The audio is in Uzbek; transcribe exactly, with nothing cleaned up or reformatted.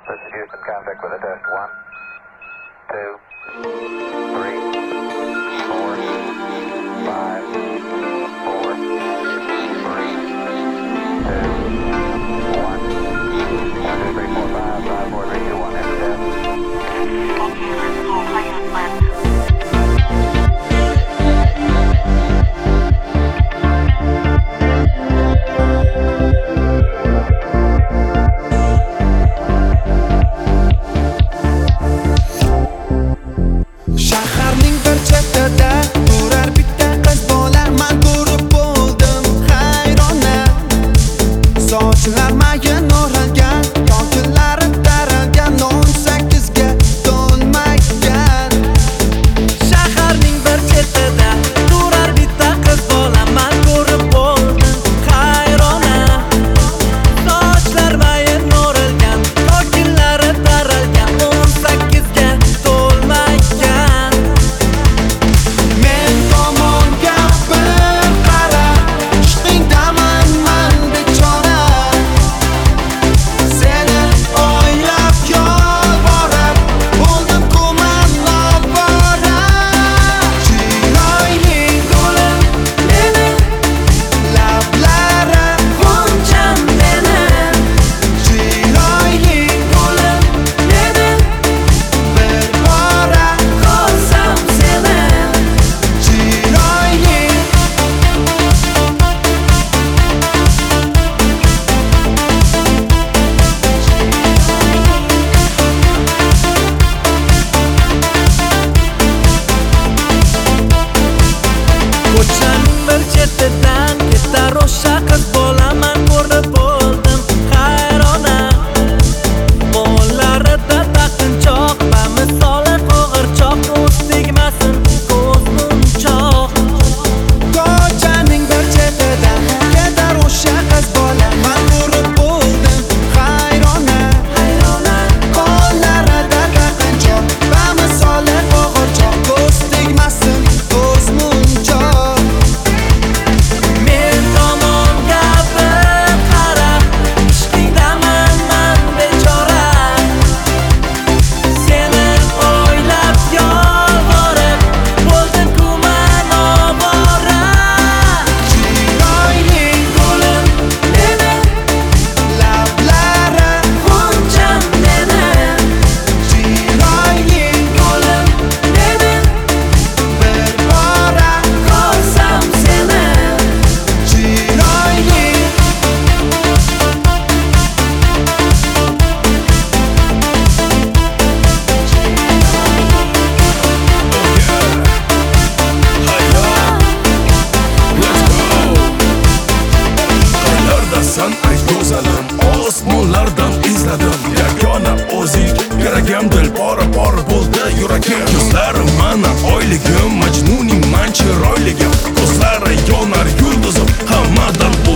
This is Houston, contact with a test. One, two, three, four, five, four, three, two, one. One, two, three, four, five, five, four, three, two, one. Enter test. Okay, let's go. Pilot left. Shaharning bir chetida turar bitta qiz bola, men ko'rib bo'ldim hayrona. Sochlar mayin o'ralgan, ko'zlari taralgan, o'n sakkizga to'lmagan. Shaharning bir chetida turar bitta qiz bola, men ko'rib bo'ldim hayrona. Sochlar mayin o'ralgan, ko'zlari taralgan, o'n sakkizga to'lmagan. Men tomon gapir qara, ishqingdaman men bechora. Seni o'ylab yolvorib bo'ldim-ku men novvora. Chiroyli gulim meni, lablari g'uncham meni. Chiroyli gulim meni, bir bora ko'rsam seni. Chiroyli ko'chaning bir chetidan ketar o'sha qiz bola, men ko'rib bo'ldim hayrona. Qo'llarida taqinchoq, bamisoli qo'g'irchoq, ko'z tegmasin ko'z munchoq. Ko'chaning bir chetidan ketar o'sha qiz bola, men ko'rib bo'ldim hayrona. Qo'llarida taqinchoq, bamisoli qo'g'irchoq, ko'z tegmasin ko'z munchoq. Men tomon gapir qara, ishqingdaman men bechora. Seni o'ylab yolvorib bo'ldim-ku men ovora. Chiroyli gulim meni, lablari g'uncham meni. Chiroyli gulim meni, bir bora ko'rsam seni. Chiroyli Qaylardasan ay go'zalim, osmonlardan izladim. Yagona o'zing, yuragim dil pora-pora bo'ldi yuragim. Ko'zlarim mana oyligim, majnuning man chiroyligim. Ko'zlari yonar yulduzim, hammadan